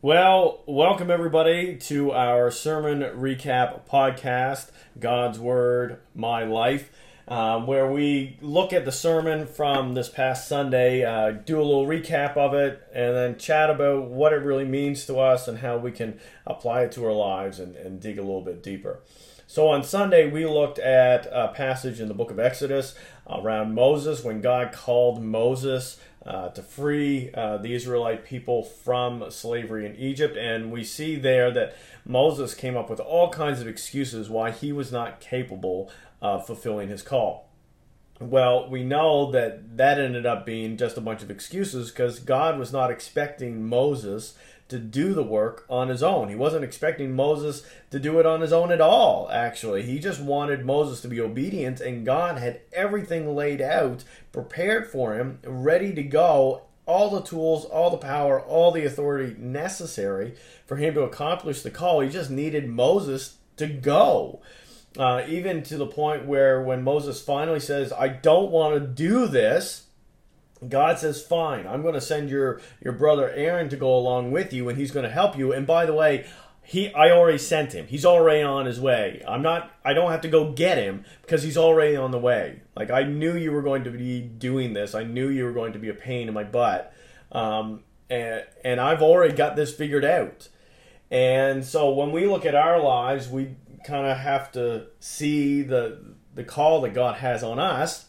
Well, welcome everybody to our sermon recap podcast, God's Word, My Life, where we look at the sermon from this past Sunday, do a little recap of it, and then chat about what it really means to us and how we can apply it to our lives and dig a little bit deeper. So on Sunday, we looked at a passage in the book of Exodus around Moses, when God called Moses to free the Israelite people from slavery in Egypt. And we see there that Moses came up with all kinds of excuses why he was not capable of fulfilling his call. Well, we know that ended up being just a bunch of excuses because God was not expecting Moses to do the work on his own. He wasn't expecting Moses to do it on his own at all, actually. He just wanted Moses to be obedient, and God had everything laid out, prepared for him, ready to go, all the tools, all the power, all the authority necessary for him to accomplish the call. He just needed Moses to go. Even to the point where when Moses finally says, I don't want to do this, God says, fine, I'm going to send your brother Aaron to go along with you, and he's going to help you. And by the way, I already sent him. He's already on his way. I don't have to go get him because he's already on the way. Like, I knew you were going to be doing this. I knew you were going to be a pain in my butt. And I've already got this figured out. And so when we look at our lives, we kind of have to see the call that God has on us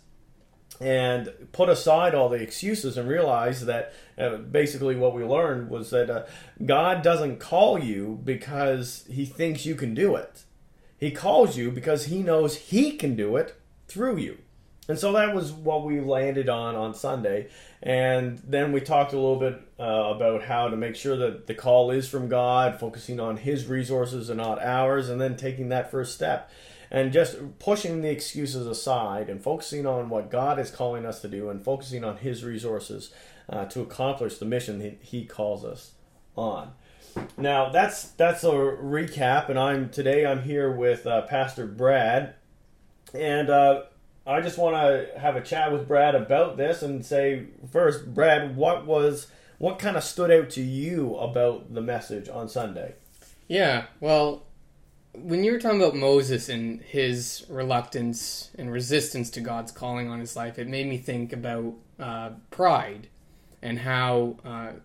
and put aside all the excuses and realize that basically what we learned was that God doesn't call you because he thinks you can do it. He calls you because he knows he can do it through you. And so that was what we landed on Sunday. And then we talked a little bit about how to make sure that the call is from God, focusing on his resources and not ours, and then taking that first step. And just pushing the excuses aside and focusing on what God is calling us to do and focusing on his resources to accomplish the mission that he calls us on. Now, that's a recap, and today I'm here with Pastor Brad. And I just want to have a chat with Brad about this and say, first, Brad, what kind of stood out to you about the message on Sunday? Yeah, well, when you were talking about Moses and his reluctance and resistance to God's calling on his life, it made me think about pride and how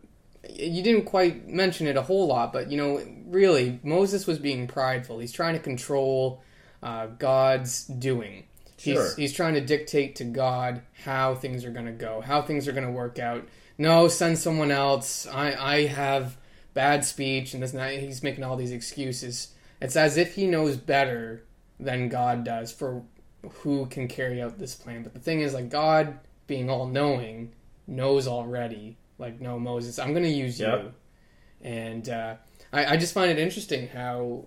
you didn't quite mention it a whole lot, but, really, Moses was being prideful. He's trying to control God's doing. Sure. He's trying to dictate to God how things are going to go, how things are going to work out. No, send someone else. I have bad speech, and this and that. He's making all these excuses. It's as if he knows better than God does for who can carry out this plan. But the thing is, like, God, being all-knowing, knows already, like, no, Moses, I'm going to use you. And I just find it interesting how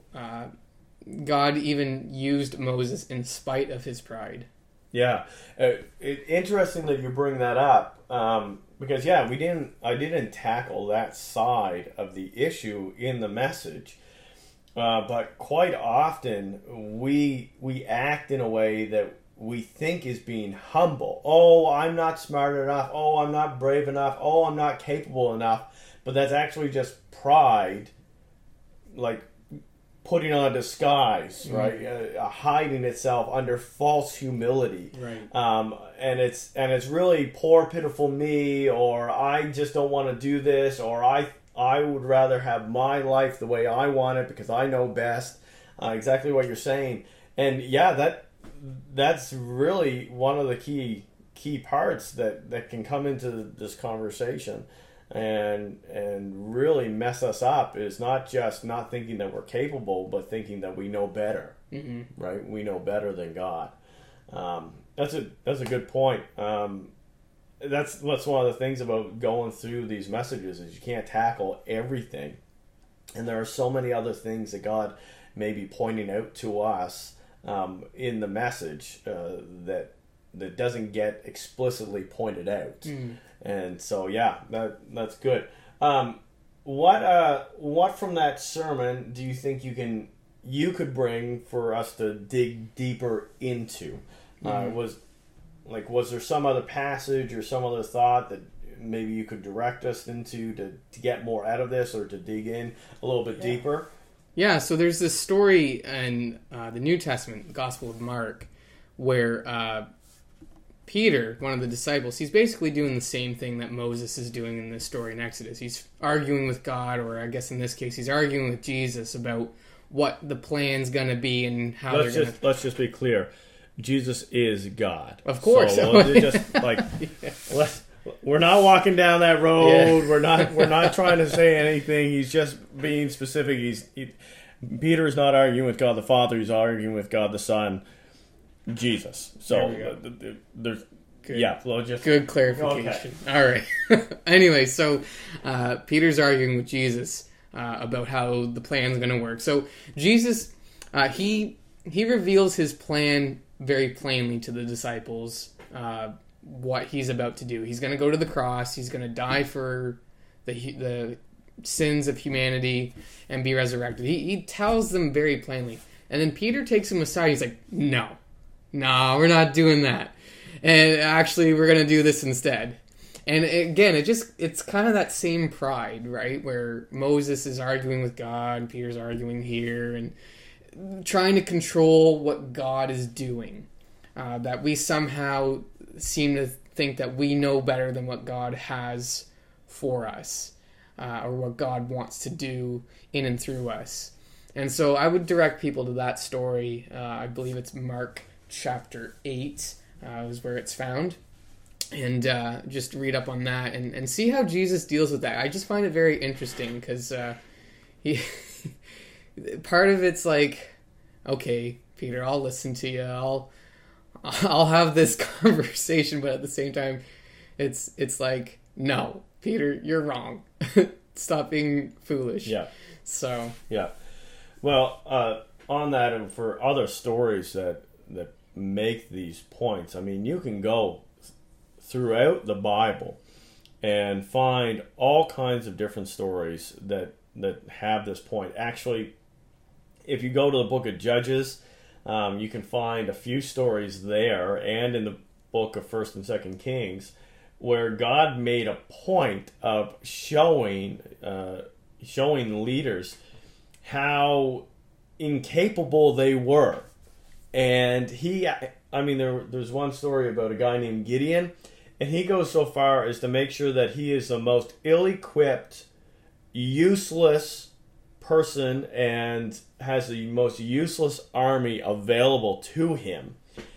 God even used Moses in spite of his pride. Yeah. Interesting that you bring that up. Because, I didn't tackle that side of the issue in the message. But quite often we act in a way that we think is being humble. Oh, I'm not smart enough. Oh, I'm not brave enough. Oh, I'm not capable enough. But that's actually just pride, like putting on a disguise, right? Hiding itself under false humility. Right. And it's really poor, pitiful me, or I just don't want to do this, or I would rather have my life the way I want it because I know best. Exactly what you're saying. And yeah, that's really one of the key parts that can come into this conversation and really mess us up is not just not thinking that we're capable, but thinking that we know better. Mm-hmm. Right? We know better than God. That's a good point. That's one of the things about going through these messages is you can't tackle everything. And there are so many other things that God may be pointing out to us in the message that doesn't get explicitly pointed out. Mm. And so, yeah, that's good. What from that sermon do you think you could bring for us to dig deeper into? Was there some other passage or some other thought that maybe you could direct us into to get more out of this, or to dig in a little bit deeper? Yeah, so there's this story in the New Testament, the Gospel of Mark, where Peter, one of the disciples, he's basically doing the same thing that Moses is doing in this story in Exodus. He's arguing with God, or I guess in this case, he's arguing with Jesus about what the plan's going to be and how they're going to... Let's just be clear. Jesus is God. Of course. So just like... Yeah. We're not walking down that road. Yeah. We're not trying to say anything. He's just being specific. Peter is not arguing with God the Father. He's arguing with God the Son, Jesus. So there's good clarification. Okay. All right. Anyway, so Peter's arguing with Jesus about how the plan's going to work. So Jesus, he reveals his plan very plainly to the disciples. What he's about to do. He's going to go to the cross. He's going to die for the sins of humanity and be resurrected. He tells them very plainly. And then Peter takes him aside. He's like, no, we're not doing that. And actually, we're going to do this instead. And again, it's kind of that same pride, right? Where Moses is arguing with God, Peter's arguing here, and trying to control what God is doing. That we somehow seem to think that we know better than what God has for us, or what God wants to do in and through us. And so I would direct people to that story. I believe it's Mark chapter 8 is where it's found. And just read up on that and see how Jesus deals with that. I just find it very interesting because he part of it's like, okay, Peter, I'll listen to you. I'll have this conversation, but at the same time, it's like, no, Peter, you're wrong. Stop being foolish. Yeah. So. Yeah. Well, on that, and for other stories that make these points, I mean, you can go throughout the Bible and find all kinds of different stories that have this point. Actually, if you go to the book of Judges, you can find a few stories there, and in the book of 1st and 2nd Kings, where God made a point of showing leaders how incapable they were. And there's one story about a guy named Gideon, and he goes so far as to make sure that he is the most ill-equipped, useless person and has the most useless army available to him.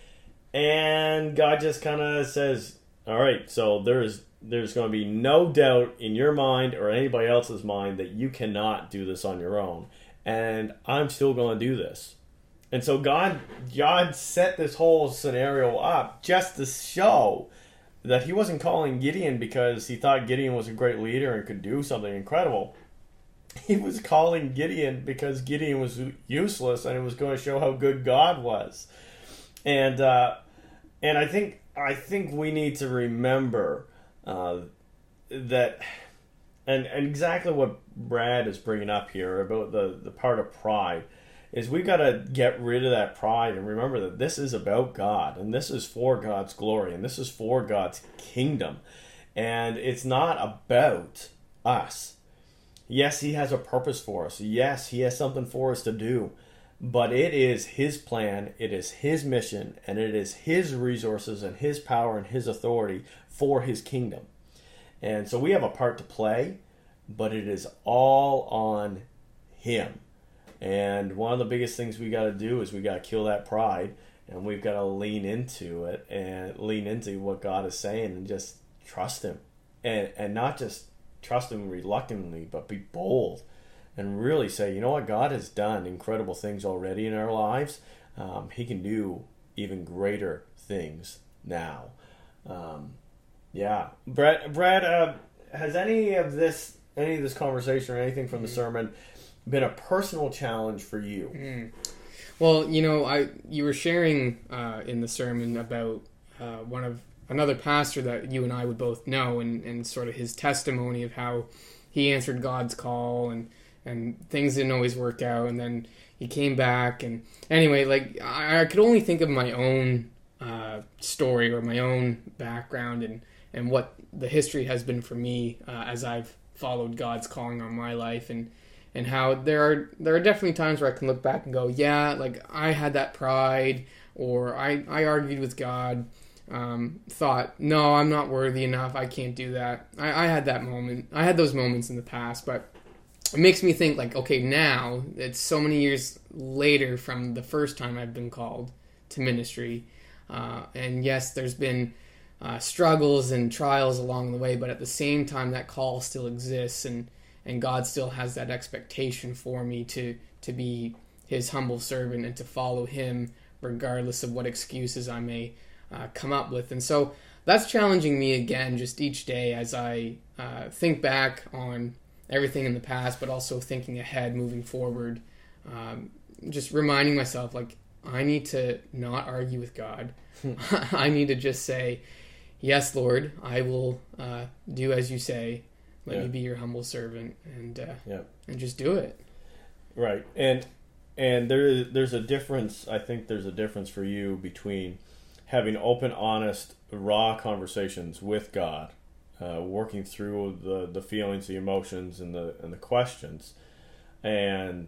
And God just kind of says, all right, so there's going to be no doubt in your mind or anybody else's mind that you cannot do this on your own. And I'm still going to do this. And so God set this whole scenario up just to show that he wasn't calling Gideon because he thought Gideon was a great leader and could do something incredible. He was calling Gideon because Gideon was useless, and it was going to show how good God was. And I think we need to remember that, and exactly what Brad is bringing up here about the part of pride, is we got to get rid of that pride and remember that this is about God, and this is for God's glory, and this is for God's kingdom, and it's not about us. Yes, he has a purpose for us. Yes, he has something for us to do. But it is his plan, it is his mission, and it is his resources and his power and his authority for his kingdom. And so we have a part to play, but it is all on him. And one of the biggest things we got to do is we got to kill that pride, and we've got to lean into it and lean into what God is saying and just trust him. And not just trust him reluctantly, but be bold and really say, you know what, God has done incredible things already in our lives. He can do even greater things now. Brad, has any of this conversation or anything from the sermon been a personal challenge for you? Well, you were sharing in the sermon about another pastor that you and I would both know, and sort of his testimony of how he answered God's call and things didn't always work out, and then he came back. And anyway, like I could only think of my own story or my own background and what the history has been for me as I've followed God's calling on my life, and how there are definitely times where I can look back and go, yeah, like I had that pride, or I argued with God, thought, no, I'm not worthy enough, I can't do that. I had that moment. I had those moments in the past, but it makes me think like, okay, now it's so many years later from the first time I've been called to ministry, and yes, there's been struggles and trials along the way, but at the same time that call still exists, and God still has that expectation for me to be his humble servant and to follow him regardless of what excuses I may come up with. And so that's challenging me again just each day as I think back on everything in the past, but also thinking ahead, moving forward, just reminding myself, like, I need to not argue with God. I need to just say, yes, Lord, I will do as you say. Let me be your humble servant, and just do it. Right, and there's a difference. I think there's a difference for you between having open, honest, raw conversations with God, working through the feelings, the emotions, and the questions, and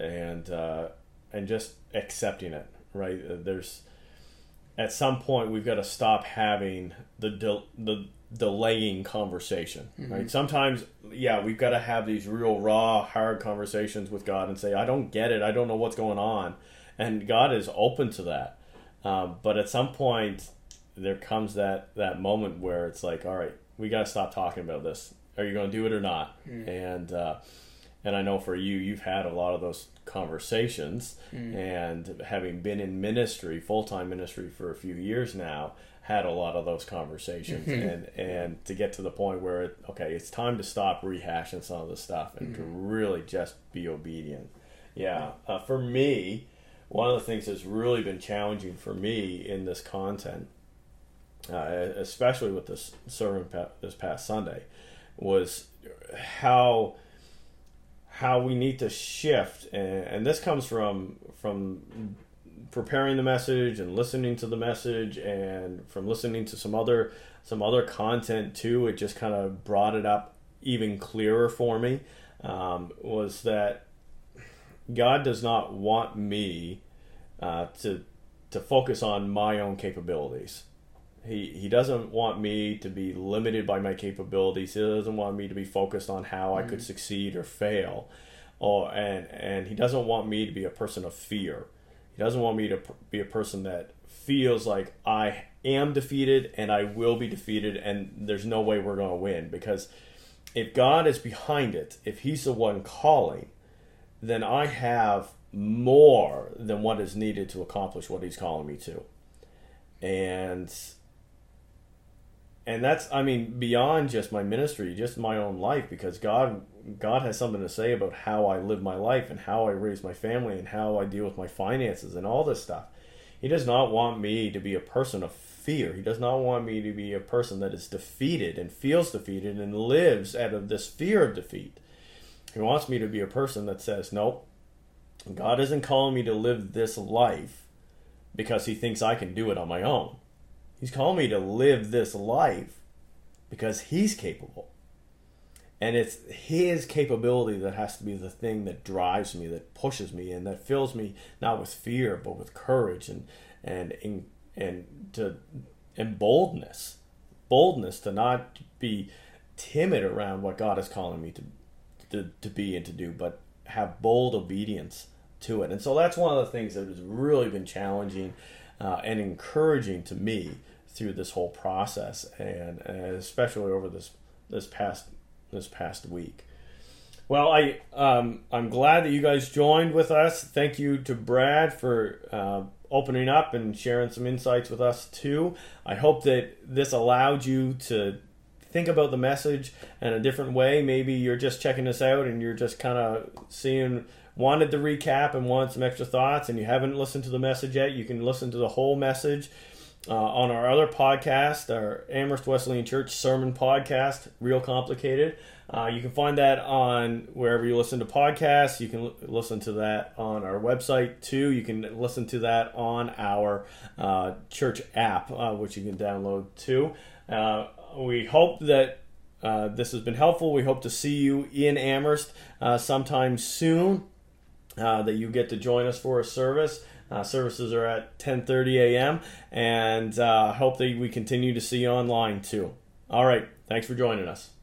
just accepting it. Right, there's at some point we've got to stop having the delaying conversation, right? Sometimes, we've got to have these real raw, hard conversations with God and say, I don't get it, I don't know what's going on, and God is open to that. But at some point, there comes that moment where it's like, all right, we got to stop talking about this. Are you going to do it or not? And I know for you, you've had a lot of those conversations, and having been in ministry, full-time ministry for a few years now, had a lot of those conversations, and to get to the point where it's time to stop rehashing some of the stuff and to really just be obedient. For me, one of the things that's really been challenging for me in this content, especially with this sermon this past Sunday, was how we need to shift, and this comes from preparing the message and listening to the message, and from listening to some other content too. It just kind of brought it up even clearer for me, was that God does not want me to focus on my own capabilities. He doesn't want me to be limited by my capabilities. He doesn't want me to be focused on how I could succeed or fail, and he doesn't want me to be a person of fear. He doesn't want me to be a person that feels like I am defeated and I will be defeated and there's no way we're going to win. Because if God is behind it, if he's the one calling, then I have more than what is needed to accomplish what he's calling me to. And that's, beyond just my ministry, just my own life, because God has something to say about how I live my life and how I raise my family and how I deal with my finances and all this stuff. He does not want me to be a person of fear. He does not want me to be a person that is defeated and feels defeated and lives out of this fear of defeat. He wants me to be a person that says, nope, God isn't calling me to live this life because he thinks I can do it on my own. He's calling me to live this life because he's capable. And it's his capability that has to be the thing that drives me, that pushes me, and that fills me not with fear, but with courage and boldness. Boldness to not be timid around what God is calling me to be and to do, but have bold obedience to it. And so that's one of the things that has really been challenging and encouraging to me through this whole process, and especially over this past week. Well, I'm glad that you guys joined with us. Thank you to Brad for opening up and sharing some insights with us too. I hope that this allowed you to think about the message in a different way. Maybe you're just checking this out and you're just kind of wanted the recap and wanted some extra thoughts, and you haven't listened to the message yet. You can listen to the whole message on our other podcast, our Amherst Wesleyan Church Sermon Podcast, Real Complicated. You can find that on wherever you listen to podcasts. You can listen to that on our website too. You can listen to that on our church app, which you can download too. we hope that this has been helpful. We hope to see you in Amherst sometime soon, that you get to join us for a service. Services are at 10:30 a.m. and hope that we continue to see you online too. All right. Thanks for joining us.